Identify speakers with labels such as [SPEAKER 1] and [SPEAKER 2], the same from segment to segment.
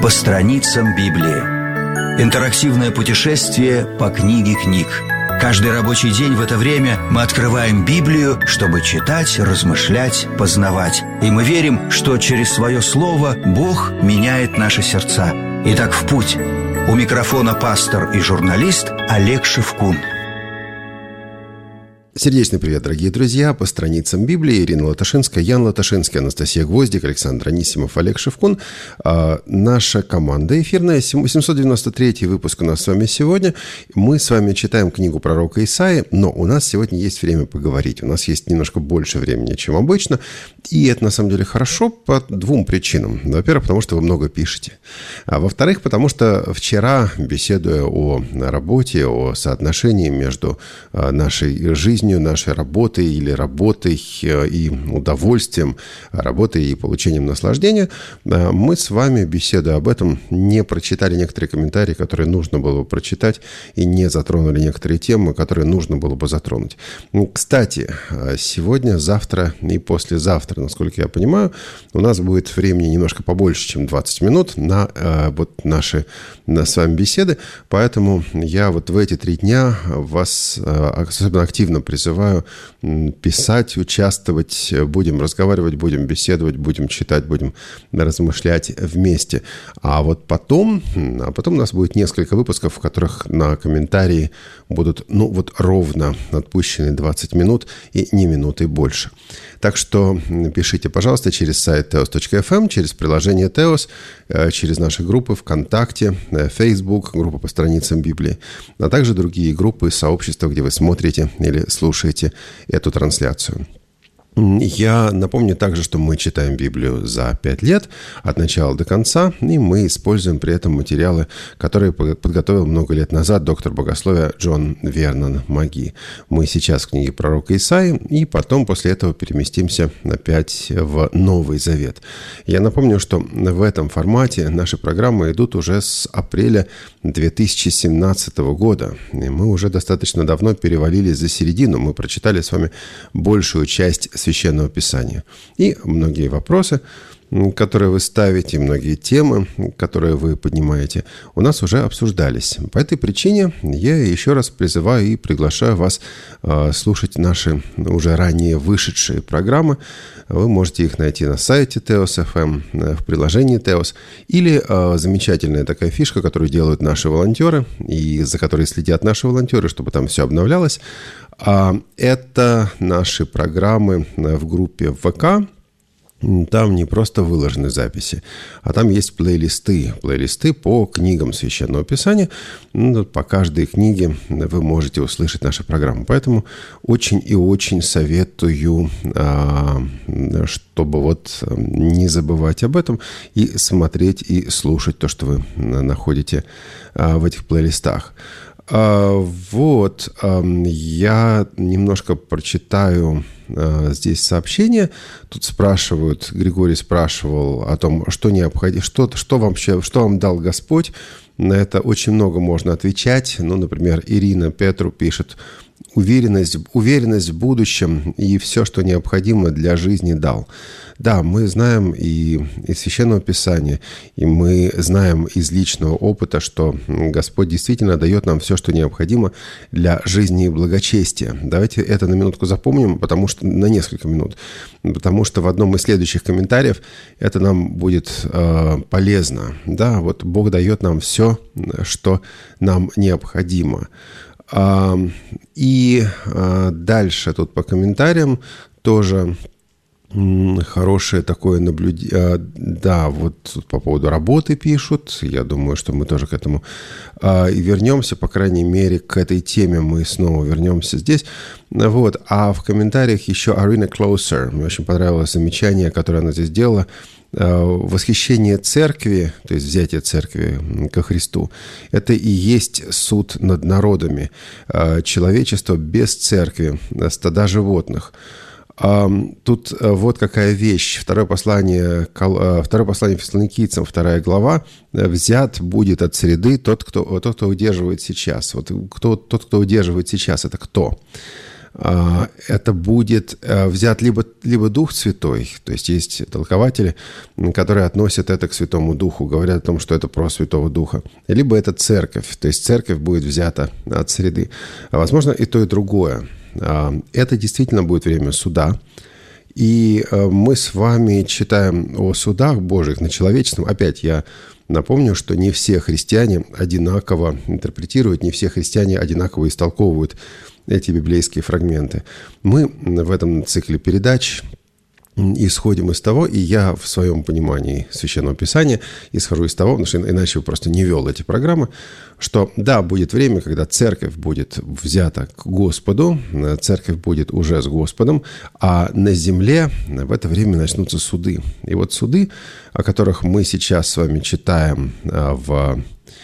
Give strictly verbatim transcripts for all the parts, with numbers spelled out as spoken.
[SPEAKER 1] по страницам Библии. Интерактивное путешествие по книге книг. Каждый рабочий день в это время мы открываем Библию, чтобы читать, размышлять, познавать. И мы верим, что через свое слово Бог меняет наши сердца. Итак, в путь. У микрофона пастор и журналист Олег Шевкун.
[SPEAKER 2] Сердечный привет, дорогие друзья! По страницам Библии Ирина Латашинская, Ян Латашинский, Анастасия Гвоздик, Александр Анисимов, Олег Шевкун. А, наша команда эфирная. восемьсот девяносто третий выпуск у нас с вами сегодня. Мы с вами читаем книгу пророка Исаии, но у нас сегодня есть время поговорить. У нас есть немножко больше времени, чем обычно. И это, на самом деле, хорошо по двум причинам. Во-первых, потому что вы много пишете. А во-вторых, потому что вчера, беседуя о работе, о соотношении между нашей жизнью, нашей работой или работой и удовольствием, работой и получением наслаждения, мы с вами, беседуя об этом, не прочитали некоторые комментарии, которые нужно было бы прочитать, и не затронули некоторые темы, которые нужно было бы затронуть. Кстати, сегодня, завтра и послезавтра, насколько я понимаю, у нас будет времени немножко побольше, чем двадцать минут на вот наши на с вами беседы, поэтому я вот в эти три дня вас особенно активно призываю писать, участвовать, будем разговаривать, будем беседовать, будем читать, будем размышлять вместе. А вот потом, а потом у нас будет несколько выпусков, в которых на комментарии будут, ну вот ровно отпущены двадцать минут и не минуты больше. Так что пишите, пожалуйста, через сайт теос точка эф эм, через приложение Теос, через наши группы ВКонтакте, Facebook, группа по страницам Библии, а также другие группы, сообщества, где вы смотрите или слушаете эту трансляцию. Я напомню также, что мы читаем Библию за пять лет, от начала до конца, и мы используем при этом материалы, которые подготовил много лет назад доктор богословия Джон Вернон Маги. Мы сейчас в книге пророка Исаии, и потом после этого переместимся опять в Новый Завет. Я напомню, что в этом формате наши программы идут уже с апреля две тысячи семнадцатого года. И мы уже достаточно давно перевалили за середину, мы прочитали с вами большую часть Священного Писания. И многие вопросы, которые вы ставите, многие темы, которые вы поднимаете, у нас уже обсуждались. По этой причине я еще раз призываю и приглашаю вас э, слушать наши уже ранее вышедшие программы. Вы можете их найти на сайте Теос точка эф эм, в приложении Теос, или э, замечательная такая фишка, которую делают наши волонтеры, и за которой следят наши волонтеры, чтобы там все обновлялось. А это наши программы в группе ВК. Там не просто выложены записи, а там есть плейлисты. Плейлисты по книгам Священного Писания. Ну, по каждой книге вы можете услышать наши программы. Поэтому очень и очень советую, чтобы вот не забывать об этом и смотреть и слушать то, что вы находите в этих плейлистах. Вот, я немножко прочитаю здесь сообщение. Тут спрашивают, Григорий спрашивал о том, что необходимо, что, что, вообще, что вам дал Господь. На это очень много можно отвечать. Ну, например, Ирина Петру пишет: уверенность, уверенность в будущем и все, что необходимо для жизни, дал. Да, мы знаем и из Священного Писания, и мы знаем из личного опыта, что Господь действительно дает нам все, что необходимо для жизни и благочестия. Давайте это на минутку запомним, потому что на несколько минут, потому что в одном из следующих комментариев это нам будет э, полезно. Да, вот Бог дает нам все, что нам необходимо. А, и а, дальше тут по комментариям тоже хорошее такое наблюдение. Да, вот тут по поводу работы пишут. Я думаю, что мы тоже к этому а, и вернемся, по крайней мере, к этой теме мы снова вернемся здесь. Вот. А в комментариях еще Арина Closer. Мне очень понравилось замечание, которое она здесь сделала. Восхищение церкви, то есть взятие церкви ко Христу, это и есть суд над народами. Человечество без церкви, стада животных. Тут вот какая вещь. Второе послание, второе послание Фессалоникийцам, вторая глава. «Взят будет от среды тот, кто, тот, кто удерживает сейчас». Вот кто, тот, кто удерживает сейчас, это кто? это будет взят либо, либо Дух Святой, то есть есть толкователи, которые относят это к Святому Духу, говорят о том, что это про Святого Духа, либо это церковь, то есть церковь будет взята от среды. Возможно, и то, и другое. Это действительно будет время суда, и мы с вами читаем о судах Божьих на человеческом. Опять я напомню, что не все христиане одинаково интерпретируют, не все христиане одинаково истолковывают эти библейские фрагменты. Мы в этом цикле передач исходим из того, и я в своем понимании Священного Писания исхожу из того, потому что иначе бы просто не вел эти программы, что да, будет время, когда церковь будет взята к Господу, церковь будет уже с Господом, а на земле в это время начнутся суды. И вот суды, о которых мы сейчас с вами читаем в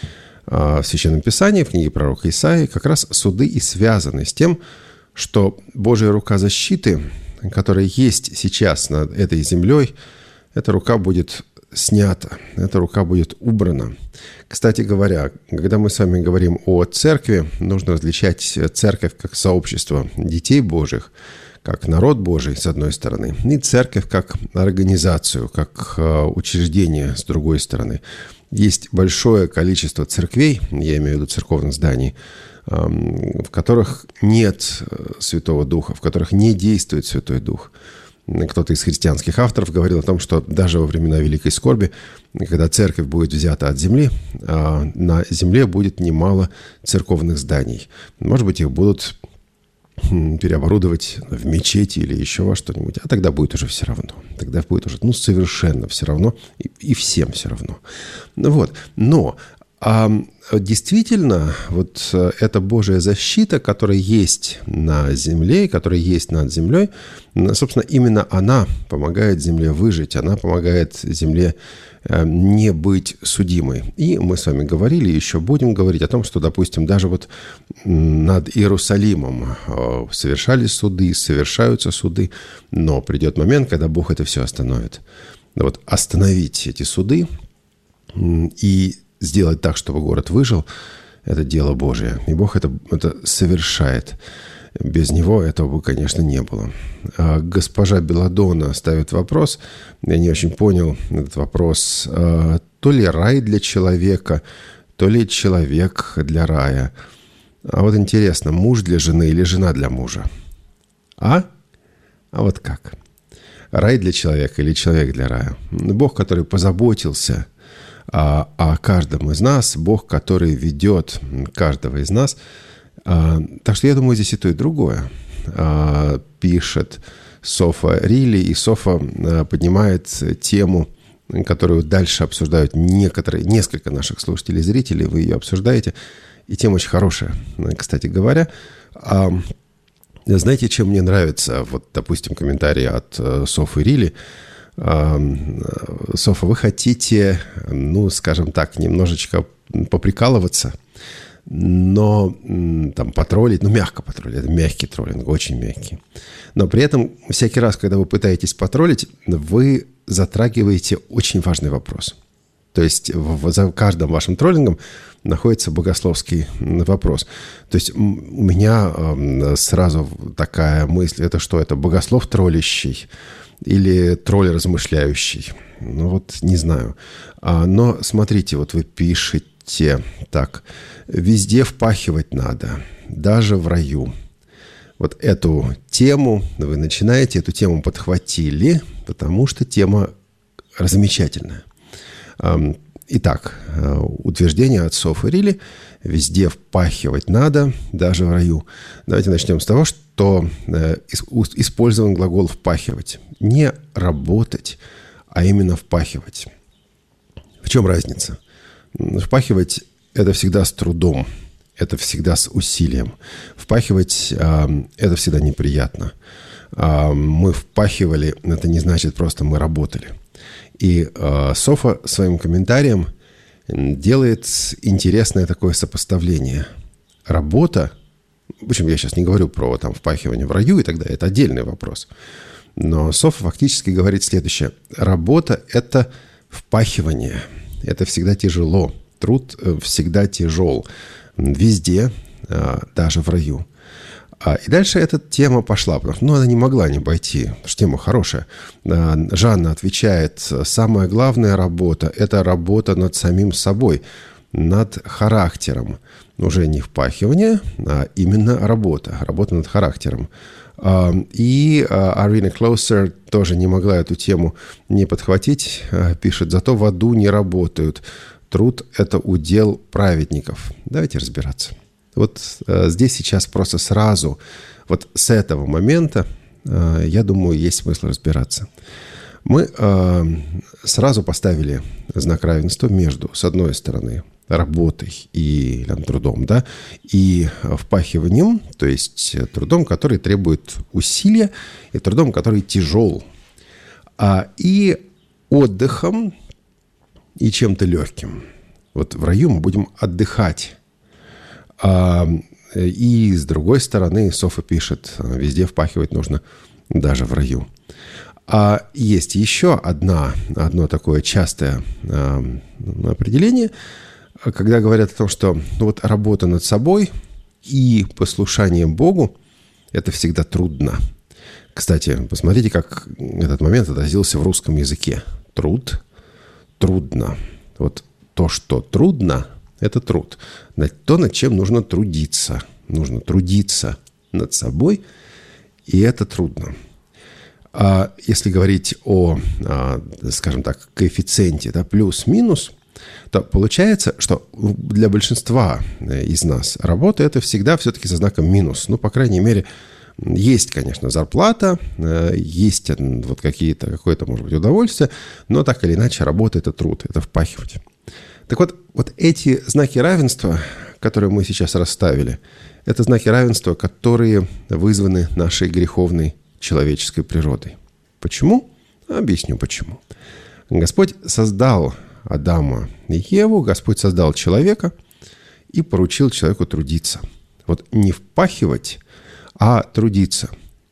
[SPEAKER 2] в Священном Писании, в книге пророка Исаии, как раз суды и связаны с тем, что Божья рука защиты, которая есть сейчас над этой землей, эта рука будет снята, эта рука будет убрана. Кстати говоря, когда мы с вами говорим о церкви, нужно различать церковь как сообщество детей Божьих, как народ Божий, с одной стороны, и церковь как организацию, как учреждение, с другой стороны. Есть большое количество церквей, я имею в виду церковных зданий, в которых нет Святого Духа, в которых не действует Святой Дух. Кто-то из христианских авторов говорил о том, что даже во времена Великой Скорби, когда церковь будет взята от земли, на земле будет немало церковных зданий. Может быть, их будут переоборудовать в мечети или еще во что-нибудь, а тогда будет уже все равно. Тогда будет уже, ну, совершенно все равно, и, и всем все равно. Вот. Но а, действительно, вот эта Божья защита, которая есть на земле, которая есть над землей, собственно, именно она помогает земле выжить, она помогает земле не быть судимой. И мы с вами говорили, еще будем говорить о том, что, допустим, даже вот над Иерусалимом совершались суды, совершаются суды, но придет момент, когда Бог это все остановит. Вот остановить эти суды и сделать так, чтобы город выжил, это дело Божие. И Бог это, это совершает. Без него этого бы, конечно, не было. А госпожа Беладона ставит вопрос. Я не очень понял этот вопрос. А, то ли рай для человека, то ли человек для рая. А вот интересно, муж для жены или жена для мужа? А? А вот как? Рай для человека или человек для рая? Бог, который позаботился о, о каждом из нас, Бог, который ведет каждого из нас. А, так что я думаю, здесь и то, и другое. А, пишет Софа Рилли, и Софа а, поднимает тему, которую дальше обсуждают некоторые, несколько наших слушателей и зрителей, вы ее обсуждаете, и тема очень хорошая, кстати говоря. А, знаете, чем мне нравится, вот, допустим, комментарий от а, Софы Рилли. А, Софа, вы хотите, ну, скажем так, немножечко поприкалываться, но там потроллить, ну, мягко потроллить, это мягкий троллинг, очень мягкий. Но при этом всякий раз, когда вы пытаетесь потроллить, вы затрагиваете очень важный вопрос. То есть в, за каждым вашим троллингом находится богословский вопрос. То есть у меня э, сразу такая мысль, это что, это богослов троллящий или тролль размышляющий? Ну вот не знаю. А, но смотрите, вот вы пишете так: везде впахивать надо, даже в раю. Вот эту тему вы начинаете, эту тему подхватили, потому что тема замечательная. Итак, утверждение от Софы Рилли: везде впахивать надо, даже в раю. Давайте начнем с того, что использован глагол «впахивать». Не работать, а именно впахивать. В чем разница? Впахивать – это всегда с трудом, это всегда с усилием. Впахивать – это всегда неприятно. Мы впахивали – это не значит просто мы работали. И э, Софа своим комментарием делает интересное такое сопоставление. Работа, в общем, я сейчас не говорю про там, впахивание в раю и так далее, это отдельный вопрос. Но Софа фактически говорит следующее. Работа – это впахивание, это всегда тяжело, труд всегда тяжел, везде, э, даже в раю. А, и дальше эта тема пошла, потому что ну, она не могла не пойти, потому что тема хорошая. А, Жанна отвечает, самая главная работа – это работа над самим собой, над характером. Уже не впахивание, а именно работа, работа над характером. А, и а, Арина Клоусер тоже не могла эту тему не подхватить, а, пишет, зато в аду не работают. Труд – это удел праведников. Давайте разбираться. Вот э, здесь сейчас просто сразу, вот с этого момента, э, я думаю, есть смысл разбираться. Мы э, сразу поставили знак равенства между, с одной стороны, работой и там, трудом, да, и впахиванием, то есть трудом, который требует усилия, и трудом, который тяжел, а, и отдыхом, и чем-то легким. Вот в раю мы будем отдыхать. А, и с другой стороны, Софа пишет, везде впахивать нужно, даже в раю. А есть еще одна, одно такое частое а, определение, когда говорят о том, что ну, вот работа над собой и послушание Богу – это всегда трудно. Кстати, посмотрите, как этот момент отразился в русском языке. Труд, трудно. Вот то, что трудно – это труд. То, над чем нужно трудиться. Нужно трудиться над собой, и это трудно. А если говорить о, скажем так, коэффициенте, да, плюс-минус, то получается, что для большинства из нас работа – это всегда все-таки со знаком минус. Ну, по крайней мере, есть, конечно, зарплата, есть вот какие-то, какое-то, может быть, удовольствие, но так или иначе работа – это труд, это впахивать. Так вот, вот эти знаки равенства, которые мы сейчас расставили, это знаки равенства, которые вызваны нашей греховной человеческой природой. Почему? Объясню почему. Господь создал Адама и Еву, Господь создал человека и поручил человеку трудиться. Вот не впахивать, а трудиться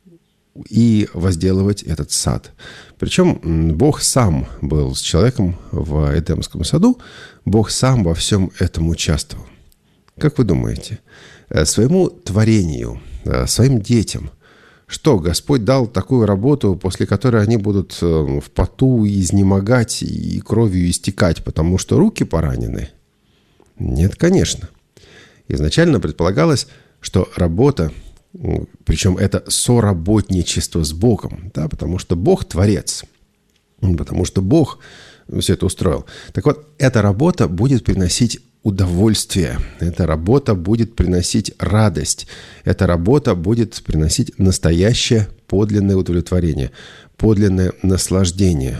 [SPEAKER 2] и возделывать этот сад. Причем Бог сам был с человеком в Эдемском саду, Бог сам во всем этом участвовал. Как вы думаете, своему творению, своим детям, что Господь дал такую работу, после которой они будут в поту изнемогать и кровью истекать, потому что руки поранены? Нет, конечно. Изначально предполагалось, что работа, причем это соработничество с Богом, да, потому что Бог творец, потому что Бог все это устроил. Так вот, эта работа будет приносить удовольствие, эта работа будет приносить радость, эта работа будет приносить настоящее подлинное удовлетворение, подлинное наслаждение.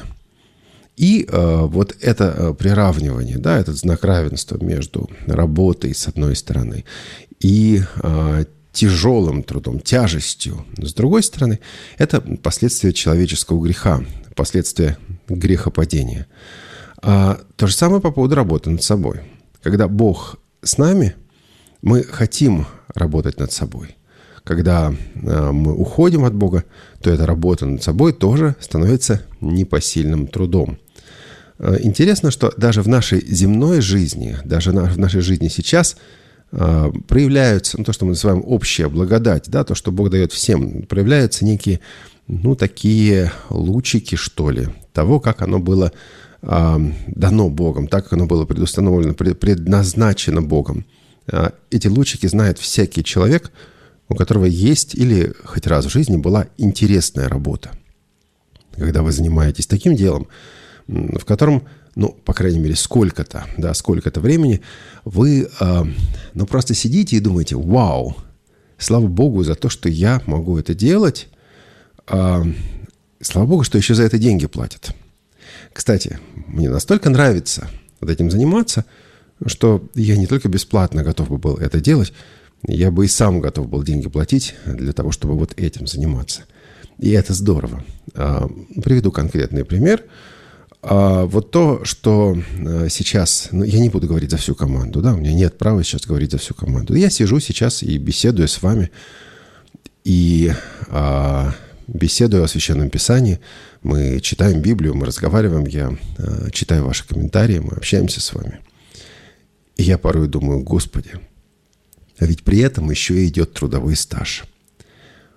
[SPEAKER 2] И э, вот это э, приравнивание, да, этот знак равенства между работой, с одной стороны, и э, тяжелым трудом, тяжестью, с другой стороны, это последствия человеческого греха, последствия грехопадения. А то же самое по поводу работы над собой. Когда Бог с нами, мы хотим работать над собой. Когда э, мы уходим от Бога, то эта работа над собой тоже становится непосильным трудом. Э, интересно, что даже в нашей земной жизни, даже на, в нашей жизни сейчас э, проявляются, ну, то, что мы называем общая благодать, да, то, что Бог дает всем, проявляются некие, ну, такие лучики, что ли, того, как оно было дано Богом, так как оно было предустановлено, предназначено Богом. Эти лучики знает всякий человек, у которого есть или хоть раз в жизни была интересная работа. Когда вы занимаетесь таким делом, в котором, ну, по крайней мере, сколько-то, да, сколько-то времени, вы, ну, просто сидите и думаете: вау, слава Богу за то, что я могу это делать, слава Богу, что еще за это деньги платят. Кстати, мне настолько нравится вот этим заниматься, что я не только бесплатно готов бы был это делать, я бы и сам готов был деньги платить для того, чтобы вот этим заниматься. И это здорово. Приведу конкретный пример. Вот то, что сейчас... Ну, я не буду говорить за всю команду, да, у меня нет права сейчас говорить за всю команду. Я сижу сейчас и беседую с вами, и... беседую о Священном Писании, мы читаем Библию, мы разговариваем, я э, читаю ваши комментарии, мы общаемся с вами. И я порой думаю: Господи, а ведь при этом еще и идет трудовой стаж.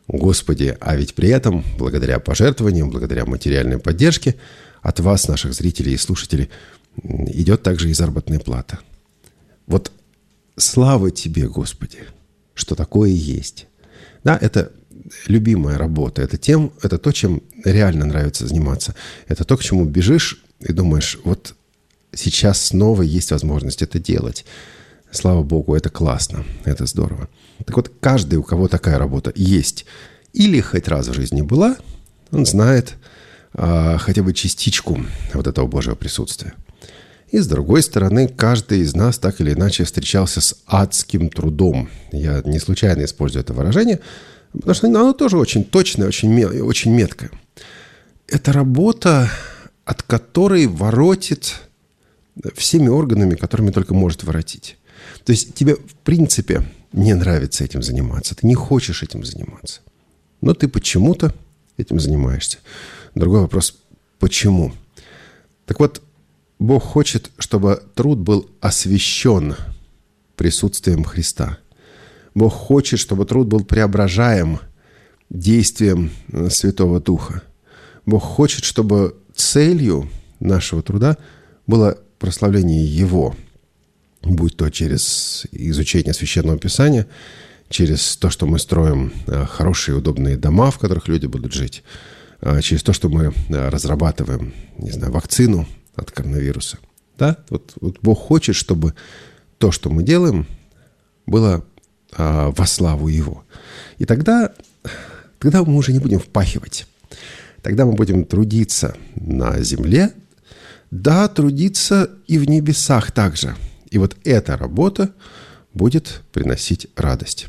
[SPEAKER 2] Господи, а ведь при этом, благодаря пожертвованиям, благодаря материальной поддержке от вас, наших зрителей и слушателей, идет также и заработная плата. Вот слава Тебе, Господи, что такое есть. Да, это любимая работа, это, тем, это то, чем реально нравится заниматься. Это то, к чему бежишь и думаешь, вот сейчас снова есть возможность это делать. Слава Богу, это классно, это здорово. Так вот, каждый, у кого такая работа есть, или хоть раз в жизни была, он знает а, хотя бы частичку вот этого Божьего присутствия. И с другой стороны, каждый из нас так или иначе встречался с адским трудом. Я не случайно использую это выражение, потому что оно тоже очень точное, очень, очень меткое. Это работа, от которой воротит всеми органами, которыми только может воротить. То есть тебе, в принципе, не нравится этим заниматься. Ты не хочешь этим заниматься. Но ты почему-то этим занимаешься. Другой вопрос – почему? Так вот, Бог хочет, чтобы труд был освящен присутствием Христа. Бог хочет, чтобы труд был преображаем действием Святого Духа. Бог хочет, чтобы целью нашего труда было прославление Его, будь то через изучение Священного Писания, через то, что мы строим хорошие, удобные дома, в которых люди будут жить, через то, что мы разрабатываем, не знаю, вакцину от коронавируса. Да? Вот, вот Бог хочет, чтобы то, что мы делаем, было а, во славу Его. И тогда, тогда мы уже не будем впахивать. Тогда мы будем трудиться на земле, да, трудиться и в небесах также. И вот эта работа будет приносить радость.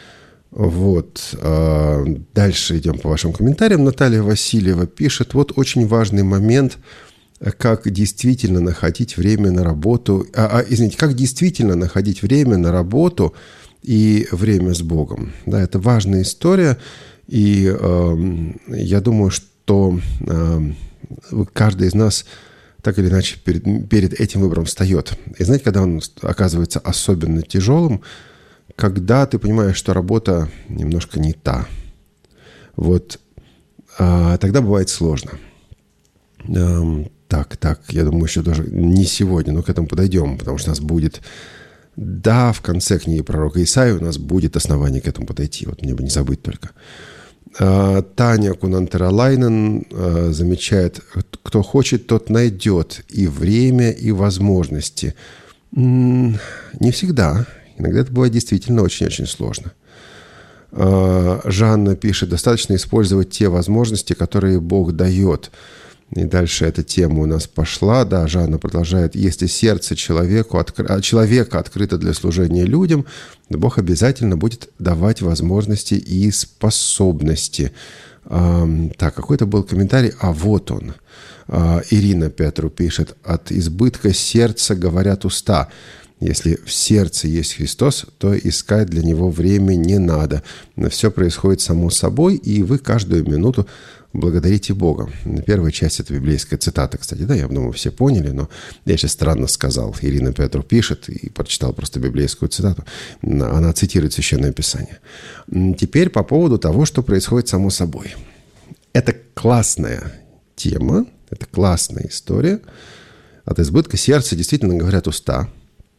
[SPEAKER 2] Вот. Дальше идем по вашим комментариям. Наталья Васильева пишет, вот очень важный момент, как действительно находить время на работу, а, а, извините, как действительно находить время на работу и время с Богом. Да, это важная история, и э, я думаю, что э, каждый из нас так или иначе перед, перед этим выбором встает. И знаете, когда он оказывается особенно тяжелым, когда ты понимаешь, что работа немножко не та. Вот а, тогда бывает сложно. А, так, так, я думаю, еще даже не сегодня, но к этому подойдем, потому что у нас будет, да, в конце книги пророка Исаии у нас будет основание к этому подойти. Вот мне бы не забыть только. А, Таня Кунантералайнен а, замечает, кто хочет, тот найдет и время, и возможности. М-м, не всегда. Иногда это бывает действительно очень-очень сложно. А, Жанна пишет, достаточно использовать те возможности, которые Бог дает. И дальше эта тема у нас пошла. Да, Жанна продолжает. Если сердце человеку, откры... человека открыто для служения людям, то Бог обязательно будет давать возможности и способности. А, так, какой-то был комментарий. А вот он. А, Ирина Петру пишет. От избытка сердца говорят уста. Если в сердце есть Христос, то искать для Него время не надо. Все происходит само собой, и вы каждую минуту благодарите Бога. Первая часть — это библейская цитата, кстати. Да, я думаю, все поняли, но я сейчас странно сказал. Ирина Петру пишет и прочитал просто библейскую цитату. Она цитирует Священное Писание. Теперь по поводу того, что происходит само собой. Это классная тема, это классная история. От избытка сердца действительно говорят уста.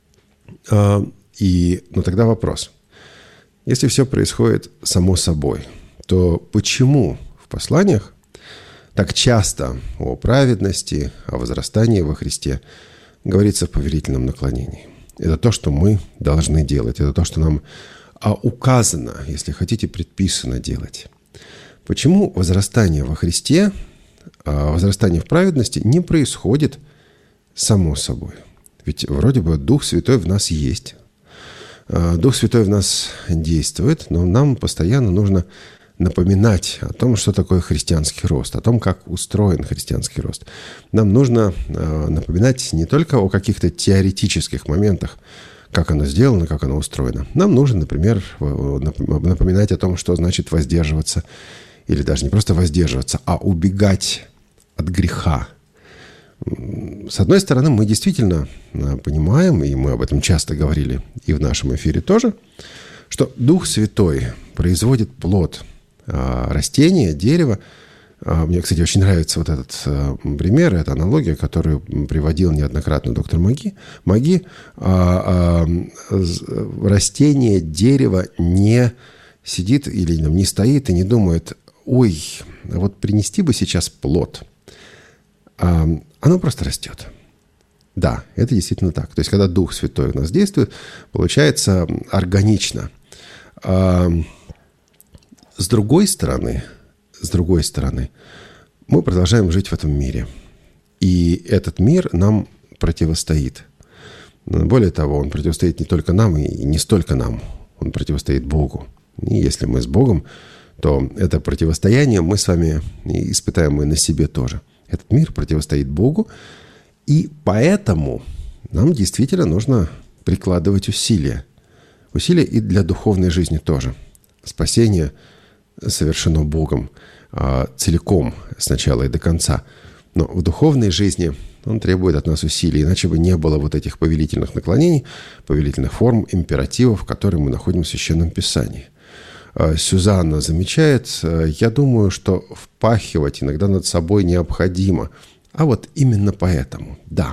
[SPEAKER 2] И, ну тогда вопрос. Если все происходит само собой, то почему в посланиях так часто о праведности, о возрастании во Христе говорится в повелительном наклонении? Это то, что мы должны делать. Это то, что нам указано, если хотите, предписано делать. Почему возрастание во Христе, возрастание в праведности не происходит само собой? Ведь вроде бы Дух Святой в нас есть. Дух Святой в нас действует, но нам постоянно нужно напоминать о том, что такое христианский рост, о том, как устроен христианский рост. Нам нужно напоминать не только о каких-то теоретических моментах, как оно сделано, как оно устроено. Нам нужно, например, напоминать о том, что значит воздерживаться, или даже не просто воздерживаться, а убегать от греха. С одной стороны, мы действительно понимаем, и мы об этом часто говорили и в нашем эфире тоже, что Дух Святой производит плод растение, дерево. Мне, кстати, очень нравится вот этот пример, эта аналогия, которую приводил неоднократно доктор Маги. Маги. Растение, дерево не сидит или не стоит и не думает: ой, вот принести бы сейчас плод. Оно просто растет. Да, это действительно так. То есть, когда Дух Святой у нас действует, получается органично. С другой стороны, с другой стороны, мы продолжаем жить в этом мире. И этот мир нам противостоит. Более того, он противостоит не только нам и не столько нам. Он противостоит Богу. И если мы с Богом, то это противостояние мы с вами испытаем и на себе тоже. Этот мир противостоит Богу, и поэтому нам действительно нужно прикладывать усилия. Усилия и для духовной жизни тоже. Спасение совершено Богом целиком, с начала и до конца. Но в духовной жизни Он требует от нас усилий, иначе бы не было вот этих повелительных наклонений, повелительных форм, императивов, которые мы находим в Священном Писании. Сюзанна замечает: я думаю, что впахивать иногда над собой необходимо. А вот именно поэтому, да.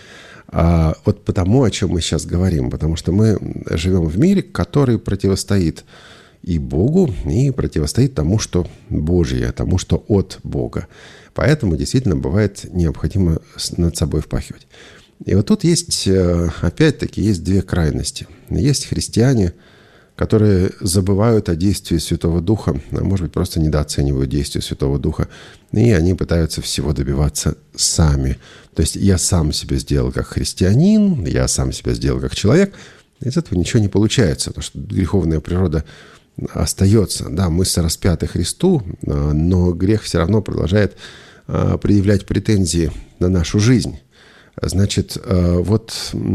[SPEAKER 2] А вот потому, о чем мы сейчас говорим, потому что мы живем в мире, который противостоит и Богу, и противостоит тому, что Божье, тому, что от Бога. Поэтому действительно бывает необходимо над собой впахивать. И вот тут есть, опять-таки, есть две крайности. Есть христиане, которые забывают о действии Святого Духа, а может быть, просто недооценивают действие Святого Духа, и они пытаются всего добиваться сами. То есть я сам себя сделал как христианин, я сам себя сделал как человек, из этого ничего не получается, потому что греховная природа остается. Да, мы сораспяты Христу, но грех все равно продолжает предъявлять претензии на нашу жизнь. Значит, вот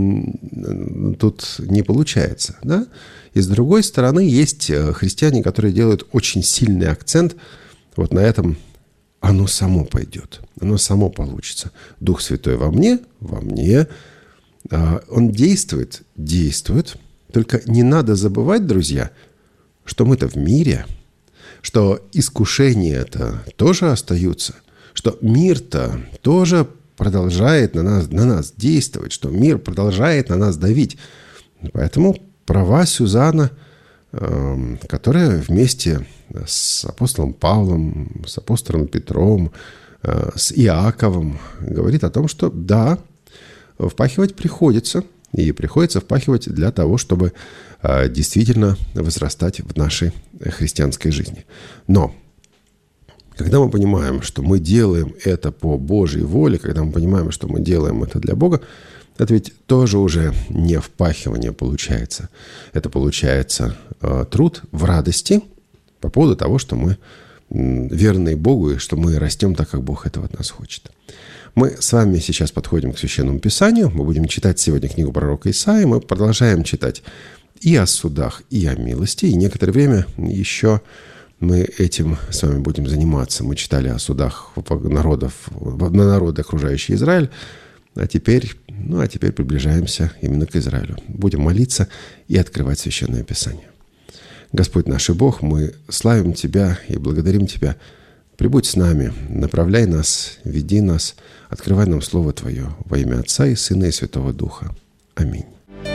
[SPEAKER 2] тут не получается, да? И с другой стороны, есть христиане, которые делают очень сильный акцент вот на этом: оно само пойдет, оно само получится. Дух Святой во мне, во мне. Он действует, действует. Только не надо забывать, друзья, что мы-то в мире, что искушения-то тоже остаются, что мир-то тоже продолжает на нас, на нас действовать, что мир продолжает на нас давить. Поэтому права Сюзанна, э, которая вместе с апостолом Павлом, с апостолом Петром, э, с Иаковом говорит о том, что да, впахивать приходится, и приходится впахивать для того, чтобы э, действительно возрастать в нашей христианской жизни. Но когда мы понимаем, что мы делаем это по Божьей воле, когда мы понимаем, что мы делаем это для Бога, это ведь тоже уже не впахивание получается. Это получается э, труд в радости по поводу того, что мы м, верны Богу и что мы растем так, как Бог этого от нас хочет. Мы с вами сейчас подходим к Священному Писанию. Мы будем читать сегодня книгу пророка Исаии. Мы продолжаем читать и о судах, и о милости. И некоторое время еще мы этим с вами будем заниматься. Мы читали о судах народов, на народы, окружающие Израиль. А теперь, ну, а теперь приближаемся именно к Израилю. Будем молиться и открывать Священное Писание. Господь наш и Бог, мы славим Тебя и благодарим Тебя. Прибудь с нами, направляй нас, веди нас, открывай нам Слово Твое во имя Отца и Сына и Святого Духа. Аминь.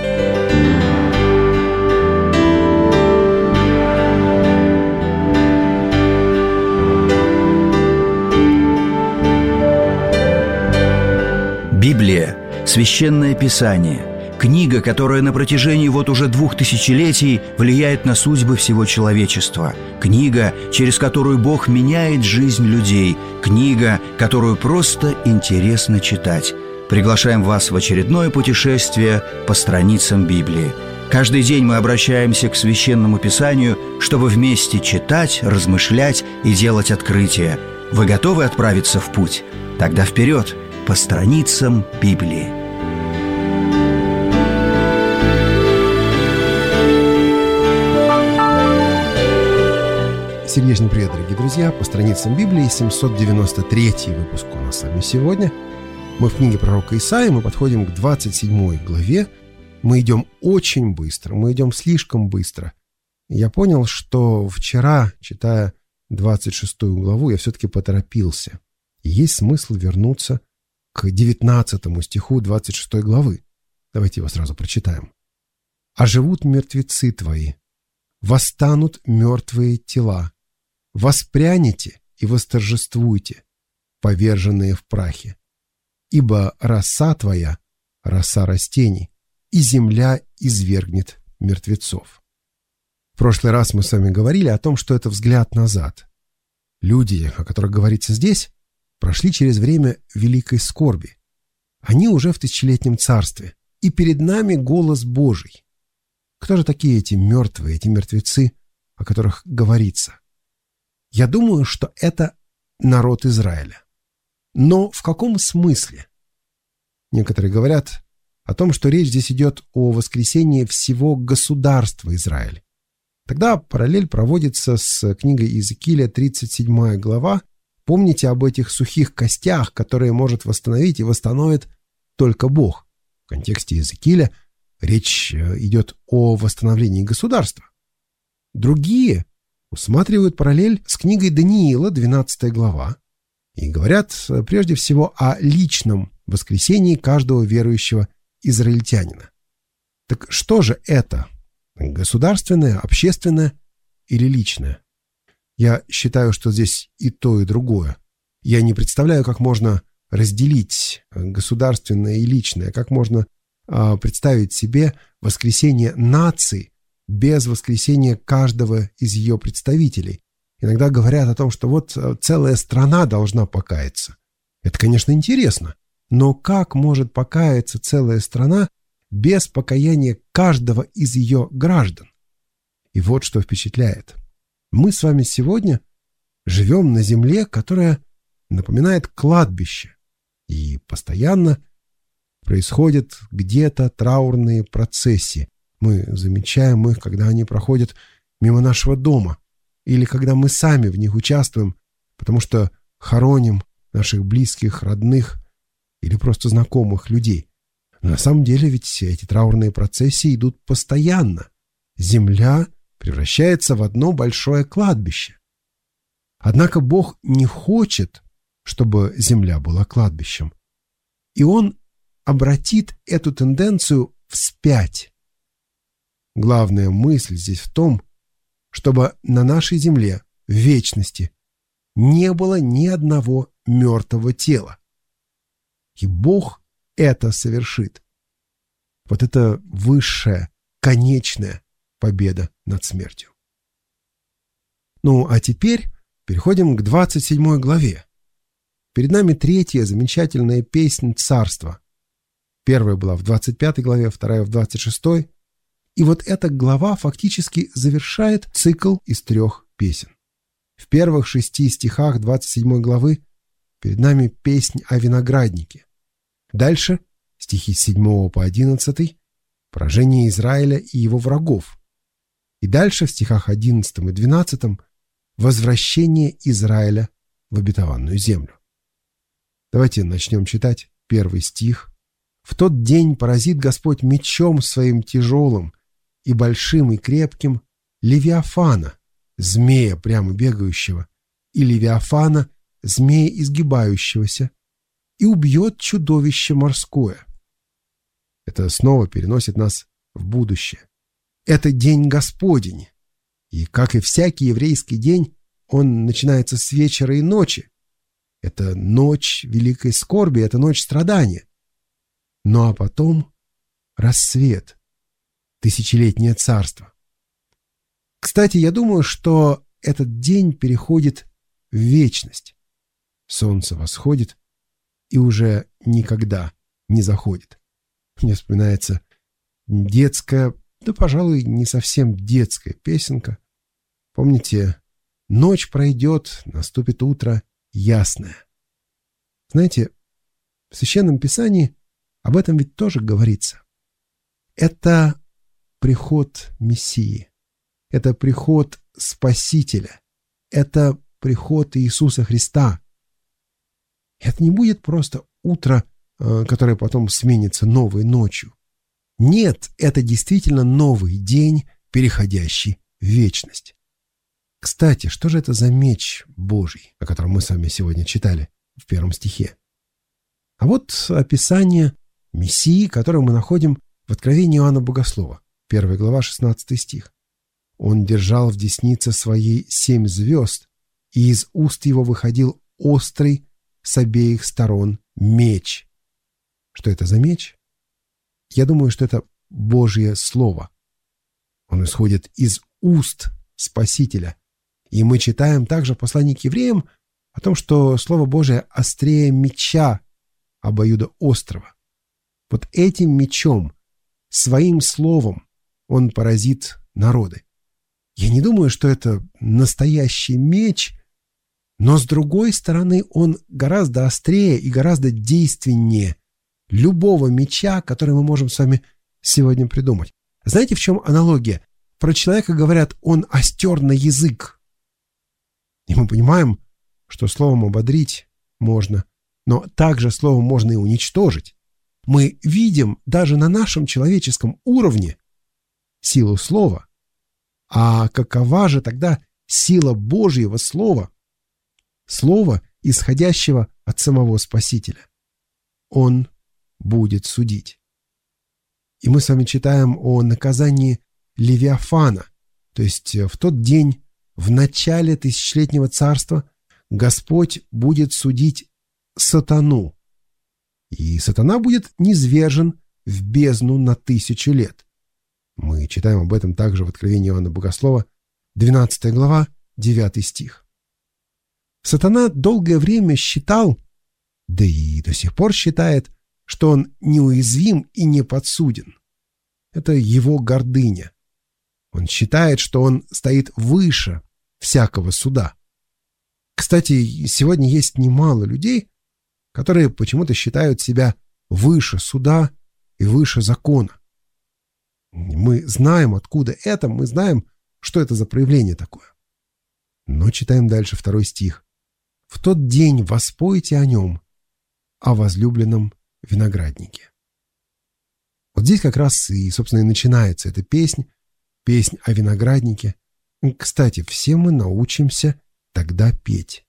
[SPEAKER 1] Библия – Священное Писание, книга, которая на протяжении вот уже двух тысячелетий влияет на судьбы всего человечества, книга, через которую Бог меняет жизнь людей, книга, которую просто интересно читать. Приглашаем вас в очередное путешествие по страницам Библии. Каждый день мы обращаемся к Священному Писанию, чтобы вместе читать, размышлять и делать открытия. Вы готовы отправиться в путь? Тогда вперед! По страницам Библии.
[SPEAKER 2] Сердечный привет, дорогие друзья! По страницам Библии семьсот девяносто третий выпуск у нас с вами сегодня. Мы в книге пророка Исаии, мы подходим к двадцать седьмой главе. Мы идем очень быстро, мы идем слишком быстро. Я понял, что вчера, читая двадцать шестую главу, я все-таки поторопился. И есть смысл вернуться к девятнадцатому стиху двадцать шестой главы. Давайте его сразу прочитаем. «А живут мертвецы твои, восстанут мертвые тела, воспрянете и восторжествуйте, поверженные в прахе. Ибо роса твоя, роса растений, и земля извергнет мертвецов». В прошлый раз мы с вами говорили о том, что это взгляд назад. Люди, о которых говорится здесь, прошли через время великой скорби. Они уже в тысячелетнем царстве, и перед нами голос Божий. Кто же такие эти мертвые, эти мертвецы, о которых говорится? Я думаю, что это народ Израиля. Но в каком смысле? Некоторые говорят о том, что речь здесь идет о воскресении всего государства Израиль. Тогда параллель проводится с книгой Иезекииля, тридцать седьмая глава. Помните об этих сухих костях, которые может восстановить и восстановит только Бог. В контексте Иезекииля речь идет о восстановлении государства. Другие усматривают параллель с книгой Даниила, двенадцатая глава, и говорят прежде всего о личном воскресении каждого верующего израильтянина. Так что же это? Государственное, общественное или личное? Я считаю, что здесь и то, и другое. Я не представляю, как можно разделить государственное и личное, как можно а, представить себе воскресение нации без воскресения каждого из ее представителей. Иногда говорят о том, что вот целая страна должна покаяться. Это, конечно, интересно, но как может покаяться целая страна без покаяния каждого из ее граждан? И вот что впечатляет. Мы с вами сегодня живем на земле, которая напоминает кладбище, и постоянно происходят где-то траурные процессии. Мы замечаем их, когда они проходят мимо нашего дома, или когда мы сами в них участвуем, потому что хороним наших близких, родных или просто знакомых людей. Но на самом деле ведь все эти траурные процессии идут постоянно. Земля превращается в одно большое кладбище. Однако Бог не хочет, чтобы земля была кладбищем. И Он обратит эту тенденцию вспять. Главная мысль здесь в том, чтобы на нашей земле в вечности не было ни одного мертвого тела. И Бог это совершит. Вот это высшая, конечная победа над смертью. Ну, а теперь переходим к двадцать седьмой главе. Перед нами третья замечательная песнь царства. Первая была в двадцать пятой главе, вторая в двадцать шестой. И вот эта глава фактически завершает цикл из трех песен. В первых шести стихах двадцать седьмой главы перед нами песнь о винограднике. Дальше стихи с седьмого по одиннадцатый поражение Израиля и его врагов. И дальше в стихах одиннадцатом и двенадцатом возвращение Израиля в обетованную землю. Давайте начнем читать первый стих. «В тот день поразит Господь мечом своим тяжелым и большим и крепким Левиафана, змея прямо бегающего, и Левиафана, змея изгибающегося, и убьет чудовище морское». Это снова переносит нас в будущее. Это день Господень, и, как и всякий еврейский день, он начинается с вечера и ночи. Это ночь великой скорби, это ночь страдания. Ну а потом рассвет, тысячелетнее царство. Кстати, я думаю, что этот день переходит в вечность. Солнце восходит и уже никогда не заходит. Мне вспоминается детская, да, пожалуй, не совсем детская песенка. Помните, ночь пройдет, наступит утро ясное. Знаете, в Священном Писании об этом ведь тоже говорится. Это приход Мессии, это приход Спасителя, это приход Иисуса Христа. Это не будет просто утро, которое потом сменится новой ночью. Нет, это действительно новый день, переходящий в вечность. Кстати, что же это за меч Божий, о котором мы с вами сегодня читали в первом стихе? А вот описание Мессии, которое мы находим в Откровении Иоанна Богослова, первая глава, шестнадцатый стих. «Он держал в деснице своей семь звезд, и из уст его выходил острый с обеих сторон меч». Что это за меч? Я думаю, что это Божье Слово. Он исходит из уст Спасителя. И мы читаем также в послании к евреям о том, что Слово Божие острее меча обоюдоострого. Вот этим мечом, своим словом, он поразит народы. Я не думаю, что это настоящий меч, но, с другой стороны, он гораздо острее и гораздо действеннее любого меча, который мы можем с вами сегодня придумать. Знаете, в чем аналогия? Про человека говорят, он остер на язык. И мы понимаем, что словом ободрить можно, но также словом можно и уничтожить. Мы видим даже на нашем человеческом уровне силу слова. А какова же тогда сила Божьего слова? Слова, исходящего от самого Спасителя. Он будет судить. И мы с вами читаем о наказании Левиафана, то есть в тот день, в начале тысячелетнего царства, Господь будет судить сатану. И сатана будет низвержен в бездну на тысячу лет. Мы читаем об этом также в Откровении Иоанна Богослова, двенадцатая глава, девятый стих. Сатана долгое время считал, да и до сих пор считает, что он неуязвим и не подсуден. Это его гордыня. Он считает, что он стоит выше всякого суда. Кстати, сегодня есть немало людей, которые почему-то считают себя выше суда и выше закона. Мы знаем, откуда это, мы знаем, что это за проявление такое. Но читаем дальше второй стих. «В тот день воспойте о нем, о возлюбленном винограднике». Вот здесь как раз и, собственно, и начинается эта песнь, песнь о винограднике. Кстати, все мы научимся тогда петь.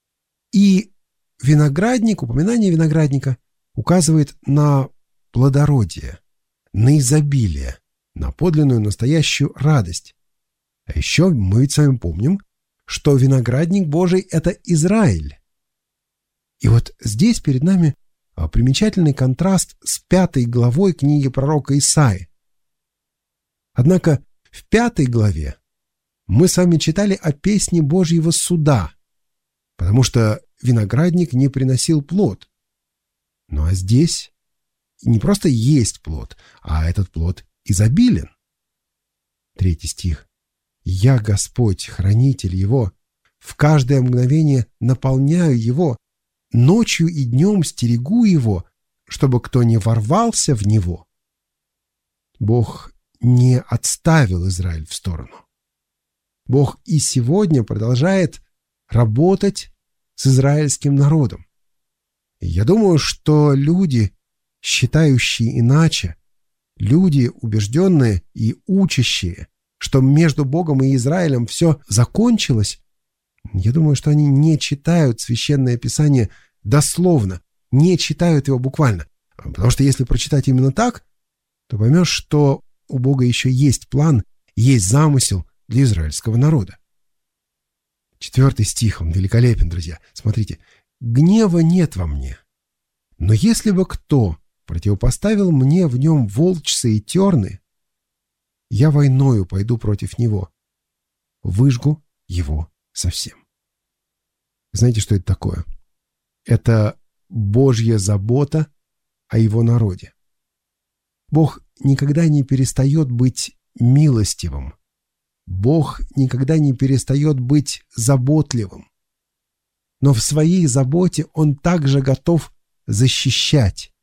[SPEAKER 2] И виноградник, упоминание виноградника указывает на плодородие, на изобилие, на подлинную настоящую радость. А еще мы ведь с вами помним, что виноградник Божий — это Израиль. И вот здесь перед нами примечательный контраст с пятой главой книги пророка Исаии. Однако в пятой главе мы с вами читали о песне Божьего суда, потому что виноградник не приносил плод. Ну а здесь не просто есть плод, а этот плод изобилен. Третий стих. «Я Господь, хранитель его, в каждое мгновение наполняю его, ночью и днем стерегу его, чтобы кто не ворвался в него». Бог не отставил Израиль в сторону. Бог и сегодня продолжает работать с израильским народом. И я думаю, что люди, считающие иначе, люди, убежденные и учащие, что между Богом и Израилем все закончилось, я думаю, что они не читают Священное Писание дословно, не читают его буквально. Потому что если прочитать именно так, то поймешь, что у Бога еще есть план, есть замысел для израильского народа. Четвертый стих, он великолепен, друзья. Смотрите. «Гнева нет во мне, но если бы кто противопоставил мне в нем волчцы и терны, я войною пойду против него, выжгу его совсем». Знаете, что это такое? Это Божья забота о его народе. Бог никогда не перестает быть милостивым. Бог никогда не перестает быть заботливым. Но в своей заботе Он также готов защищать.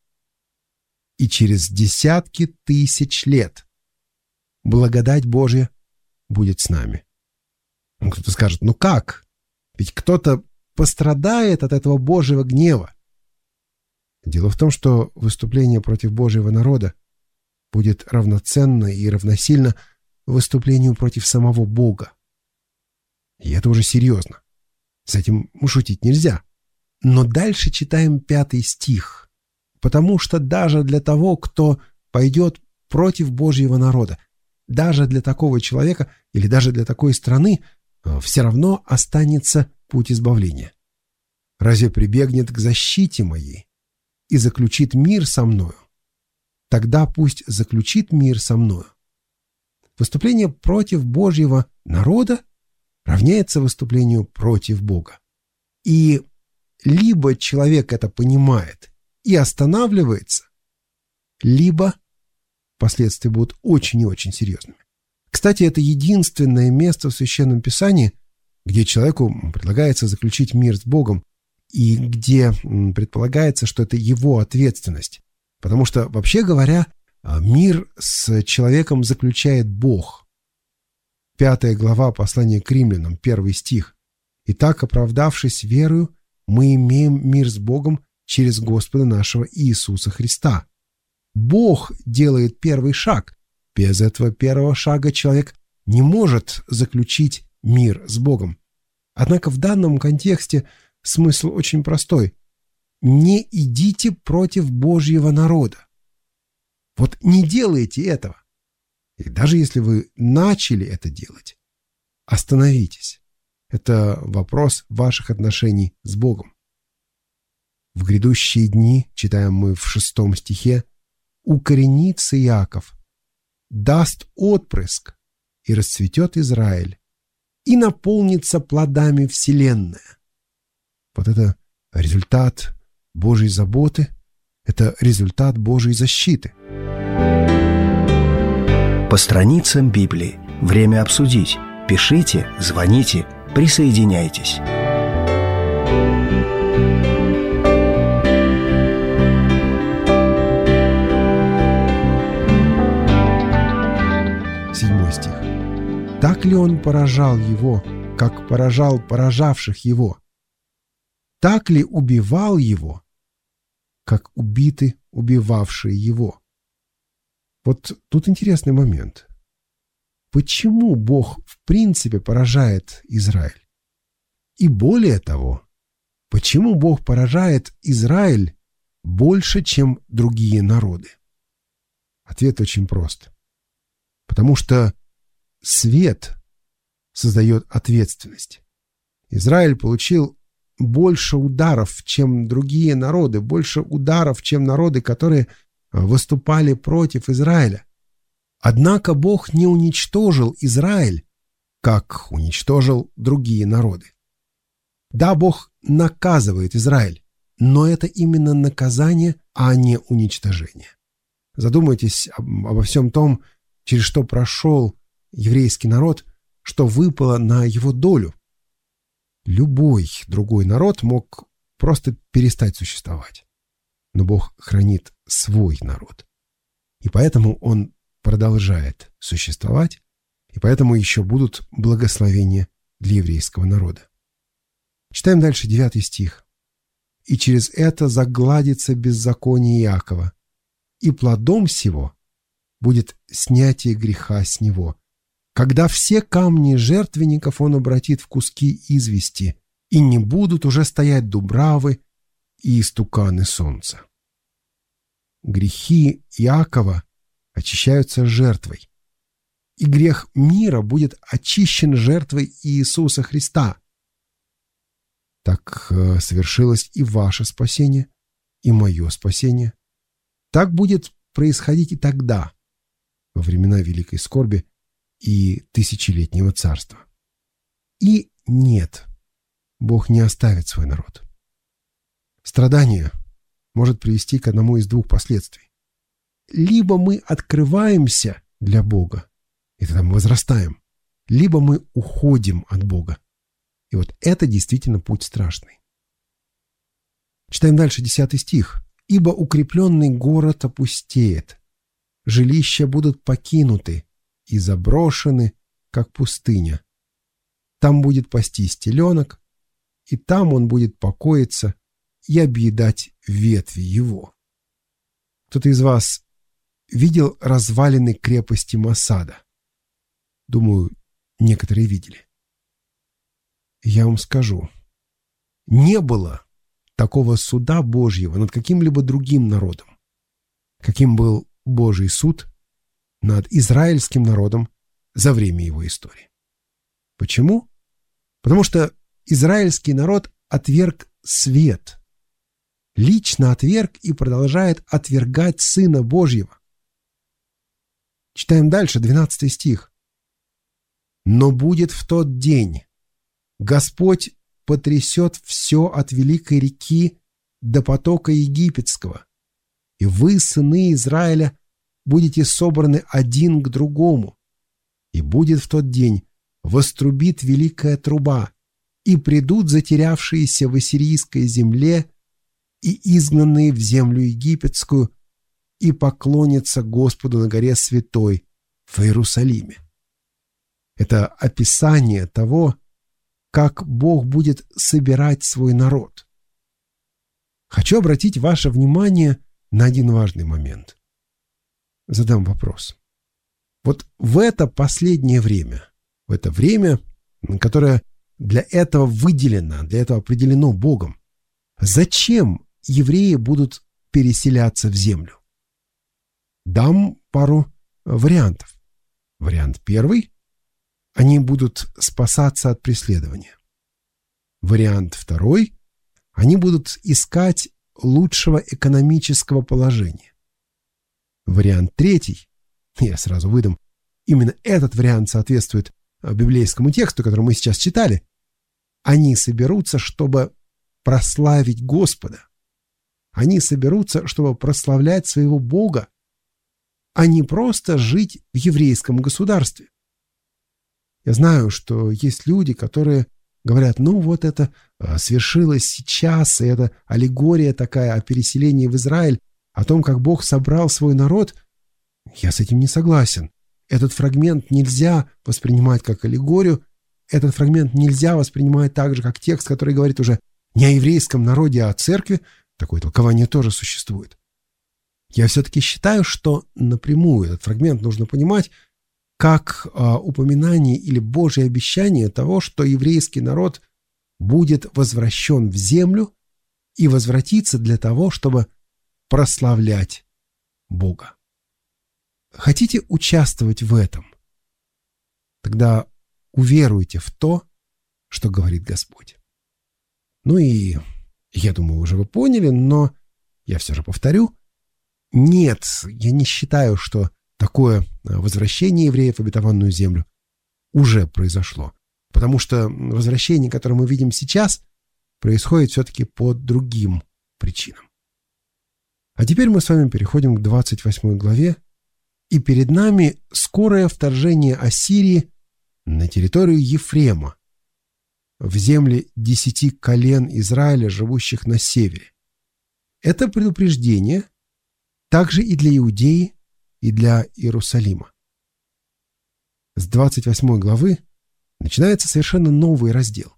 [SPEAKER 2] И через десятки тысяч лет благодать Божья будет с нами. Кто-то скажет, ну как? Ведь кто-то пострадает от этого Божьего гнева. Дело в том, что выступление против Божьего народа будет равноценно и равносильно выступлению против самого Бога.
[SPEAKER 3] И это уже серьезно. С этим шутить нельзя. Но дальше читаем пятый стих. Потому что даже для того, кто пойдет против Божьего народа, даже для такого человека или даже для такой страны, все равно останется путь избавления. Разве прибегнет к защите моей и заключит мир со мною? Тогда пусть заключит мир со мною. Выступление против Божьего народа равняется выступлению против Бога. И либо человек это понимает и останавливается, либо последствия будут очень и очень серьезными. Кстати, это единственное место в Священном Писании, где человеку предлагается заключить мир с Богом и где предполагается, что это его ответственность. Потому что, вообще говоря, мир с человеком заключает Бог. Пятая глава послания к римлянам, первый стих. «Итак, оправдавшись верою, мы имеем мир с Богом через Господа нашего Иисуса Христа». Бог делает первый шаг. Без этого первого шага человек не может заключить мир с Богом. Однако в данном контексте смысл очень простой. Не идите против Божьего народа. Вот не делайте этого. И даже если вы начали это делать, остановитесь. Это вопрос ваших отношений с Богом. В грядущие дни, читаем мы в шестом стихе, укоренится Иаков, даст отпрыск, и расцветет Израиль, и наполнится плодами вселенная. Вот это результат Божьей заботы, это результат Божьей защиты.
[SPEAKER 1] По страницам Библии. Время обсудить. Пишите, звоните, присоединяйтесь.
[SPEAKER 3] Седьмой стих. Так ли он поражал его, как поражал поражавших его? Так ли убивал его, как убиты убивавшие его? Вот тут интересный момент. Почему Бог в принципе поражает Израиль? И более того, почему Бог поражает Израиль больше, чем другие народы? Ответ очень прост. Потому что свет создает ответственность. Израиль получил больше ударов, чем другие народы, больше ударов, чем народы, которые выступали против Израиля. Однако Бог не уничтожил Израиль, как уничтожил другие народы. Да, Бог наказывает Израиль, но это именно наказание, а не уничтожение. Задумайтесь об, обо всем том, через что прошел еврейский народ, что выпало на его долю. Любой другой народ мог просто перестать существовать. Но Бог хранит свой народ. И поэтому он продолжает существовать, и поэтому еще будут благословения для еврейского народа. Читаем дальше девятый стих. «И через это загладится беззаконие Иакова, и плодом сего будет снятие греха с него, когда все камни жертвенников он обратит в куски извести, и не будут уже стоять дубравы и истуканы солнца». Грехи Иакова очищаются жертвой, и грех мира будет очищен жертвой Иисуса Христа. Так совершилось и ваше спасение, и мое спасение. Так будет происходить и тогда, во времена Великой Скорби и Тысячелетнего Царства. И нет, Бог не оставит свой народ. Страдание может привести к одному из двух последствий. Либо мы открываемся для Бога, и тогда мы возрастаем, либо мы уходим от Бога. И вот это действительно путь страшный. Читаем дальше десятый стих. «Ибо укрепленный город опустеет, жилища будут покинуты и заброшены, как пустыня. Там будет пастись теленок, и там он будет покоиться и объедать ветви его». Кто-то из вас видел развалины крепости Масада? Думаю, некоторые видели. я вам скажу, не было такого суда Божьего над каким-либо другим народом, каким был Божий суд над израильским народом за время его истории. Почему? Потому что израильский народ отверг свет, лично отверг и продолжает отвергать Сына Божьего. Читаем дальше, двенадцатый стих. «Но будет в тот день, Господь потрясет все от великой реки до потока египетского, и вы, сыны Израиля, будете собраны один к другому, и будет в тот день, вострубит великая труба, и придут затерявшиеся в ассирийской земле и изгнанные в землю египетскую, и поклонятся Господу на горе святой в Иерусалиме». Это описание того, как Бог будет собирать свой народ. Хочу обратить ваше внимание на один важный момент. Задам вопрос. Вот в это последнее время, в это время, которое для этого выделено, для этого определено Богом, зачем евреи будут переселяться в землю? Дам пару вариантов. Вариант первый – они будут спасаться от преследования. Вариант второй – они будут искать лучшего экономического положения. Вариант третий – я сразу выдам, именно этот вариант соответствует библейскому тексту, который мы сейчас читали. Они соберутся, чтобы прославить Господа. Они соберутся, чтобы прославлять своего Бога, а не просто жить в еврейском государстве. Я знаю, что есть люди, которые говорят, ну вот это свершилось сейчас, и это аллегория такая о переселении в Израиль, о том, как Бог собрал свой народ. Я с этим не согласен. Этот фрагмент нельзя воспринимать как аллегорию, этот фрагмент нельзя воспринимать так же, как текст, который говорит уже не о еврейском народе, а о церкви. Такое толкование тоже существует. Я все-таки считаю, что напрямую этот фрагмент нужно понимать как а, упоминание или Божье обещание того, что еврейский народ будет возвращен в землю и возвратится для того, чтобы прославлять Бога. Хотите участвовать в этом? Тогда уверуйте в то, что говорит Господь. Ну и, я думаю, уже вы поняли, но я все же повторю. Нет, я не считаю, что такое возвращение евреев в обетованную землю уже произошло. Потому что возвращение, которое мы видим сейчас, происходит все-таки по другим причинам. А теперь мы с вами переходим к двадцать восьмой главе, и перед нами скорое вторжение Ассирии на территорию Ефрема, в земли десяти колен Израиля, живущих на севере. Это предупреждение также и для Иудеи, и для Иерусалима. С двадцать восьмой главы начинается совершенно новый раздел.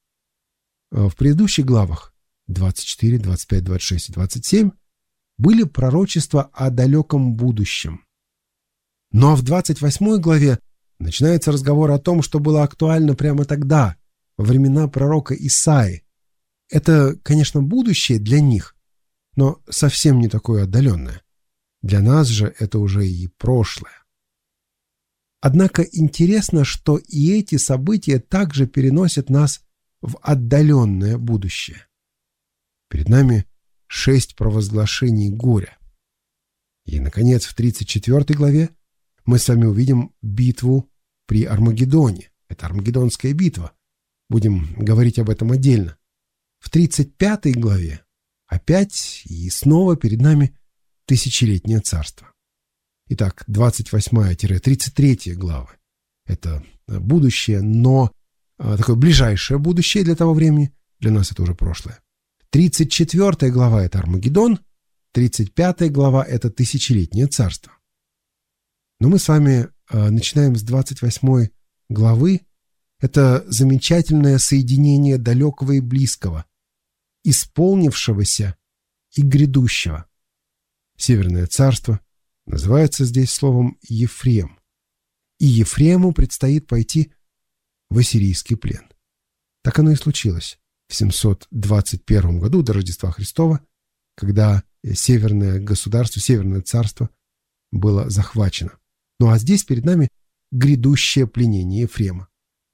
[SPEAKER 3] В предыдущих главах двадцать четыре, двадцать пять, двадцать шесть и двадцать семь были пророчества о далеком будущем. Ну а в двадцать восьмой главе начинается разговор о том, что было актуально прямо тогда, во времена пророка Исаии. Это, конечно, будущее для них, но совсем не такое отдаленное. Для нас же это уже и прошлое. Однако интересно, что и эти события также переносят нас в отдаленное будущее. Перед нами шесть провозглашений горя. И, наконец, в тридцать четвёртой главе мы с вами увидим битву при Армагеддоне. Это Армагеддонская битва. Будем говорить об этом отдельно. В тридцать пятой главе опять и снова перед нами тысячелетнее царство. Итак, двадцать восьмая — тридцать третья главы – это будущее, но а, такое ближайшее будущее для того времени, для нас это уже прошлое. тридцать четвёртая глава – это Армагеддон, тридцать пятая глава – это тысячелетнее царство. Но мы с вами а, начинаем с двадцать восьмой главы. Это замечательное соединение далекого и близкого, исполнившегося и грядущего. Северное царство называется здесь словом Ефрем. И Ефрему предстоит пойти в ассирийский плен. Так оно и случилось в семьсот двадцать первом году до Рождества Христова, когда северное государство, северное царство было захвачено. Ну а здесь перед нами грядущее пленение Ефрема.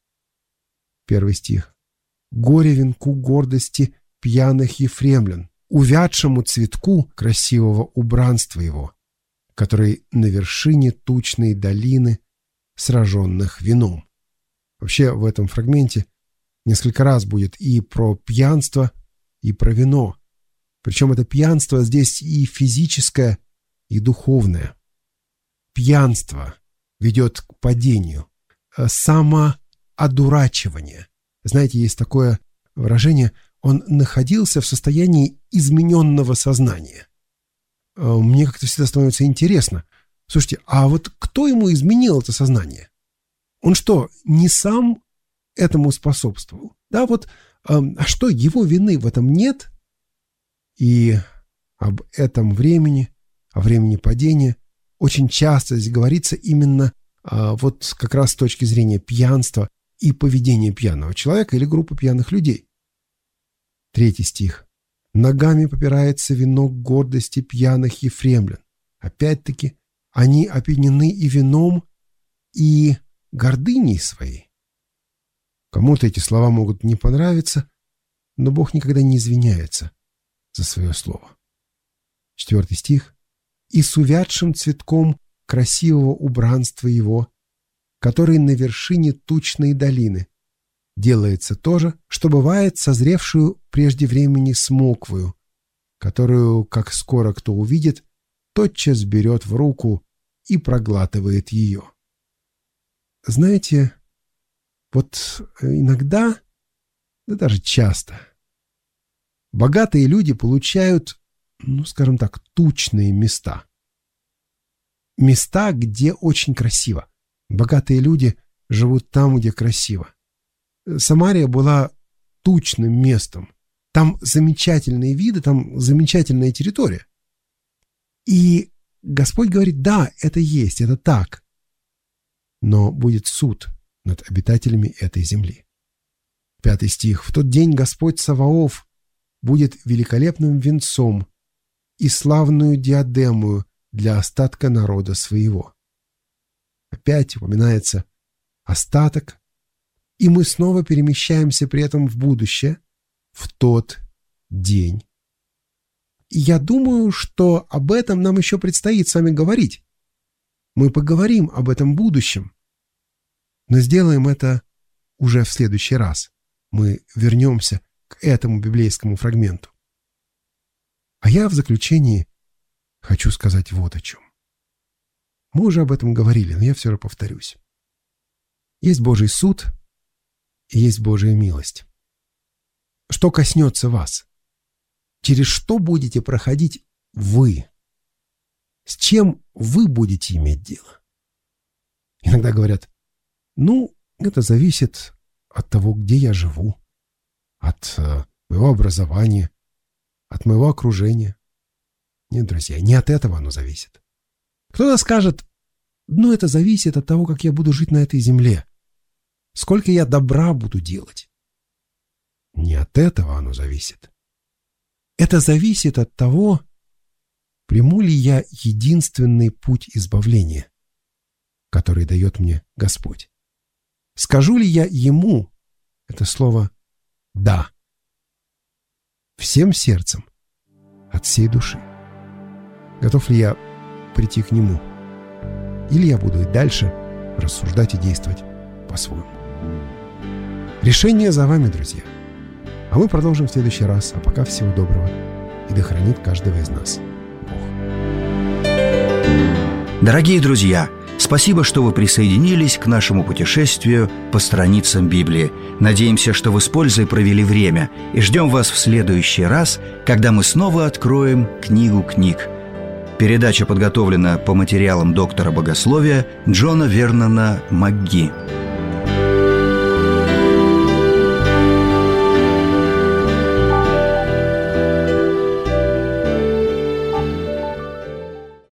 [SPEAKER 3] Первый стих. «Горе венку гордости пьяных ефремлян, увядшему цветку красивого убранства его, который на вершине тучной долины, сраженных вином». Вообще в этом фрагменте несколько раз будет и про пьянство, и про вино. Причем это пьянство здесь и физическое, и духовное. Пьянство ведет к падению, самоодурачивание. Знаете, есть такое выражение: он находился в состоянии измененного сознания. Мне как-то всегда становится интересно. Слушайте, а вот кто ему изменил это сознание? Он что, не сам этому способствовал? Да, вот, а что, его вины в этом нет? И об этом времени, о времени падения, очень часто здесь говорится именно а, вот как раз с точки зрения пьянства и поведения пьяного человека или группы пьяных людей. Третий стих. «Ногами попирается венок гордости пьяных ефремлян». Опять-таки, они опьянены и вином, и гордыней своей. Кому-то эти слова могут не понравиться, но Бог никогда не извиняется за свое слово. Четвертый стих. «И с увядшим цветком красивого убранства его, который на вершине тучной долины, делается то же, что бывает созревшую прежде времени смоквою, которую, как скоро кто увидит, тотчас берет в руку и проглатывает ее». Знаете, вот иногда, да даже часто, богатые люди получают, ну, скажем так, тучные места. Места, где очень красиво. Богатые люди живут там, где красиво. Самария была тучным местом. Там замечательные виды, там замечательная территория. И Господь говорит: да, это есть, это так. Но будет суд над обитателями этой земли. Пятый стих. «В тот день Господь Саваоф будет великолепным венцом и славную диадемою для остатка народа своего». Опять упоминается остаток, и мы снова перемещаемся при этом в будущее, в тот день. И я думаю, что об этом нам еще предстоит с вами говорить. Мы поговорим об этом будущем, но сделаем это уже в следующий раз. Мы вернемся к этому библейскому фрагменту. А я в заключении хочу сказать вот о чем. Мы уже об этом говорили, но я все равно повторюсь. Есть Божий суд и есть Божья милость. Что коснется вас? Через что будете проходить вы? С чем вы будете иметь дело? Иногда говорят: ну, это зависит от того, где я живу, от э, моего образования, от моего окружения. Нет, друзья, не от этого оно зависит. Кто-то скажет: ну, это зависит от того, как я буду жить на этой земле, сколько я добра буду делать. Не от этого оно зависит. Это зависит от того, приму ли я единственный путь избавления, который дает мне Господь. Скажу ли я Ему это слово «да» всем сердцем, от всей души? Готов ли я прийти к Нему? Или я буду и дальше рассуждать и действовать по-своему? Решение за вами, друзья. А мы продолжим в следующий раз. А пока всего доброго. И да хранит каждого из нас Бог.
[SPEAKER 1] Дорогие друзья, спасибо, что вы присоединились к нашему путешествию по страницам Библии. Надеемся, что вы с пользой провели время. И ждем вас в следующий раз, когда мы снова откроем книгу книг. Передача подготовлена по материалам доктора богословия Джона Вернона МакГи.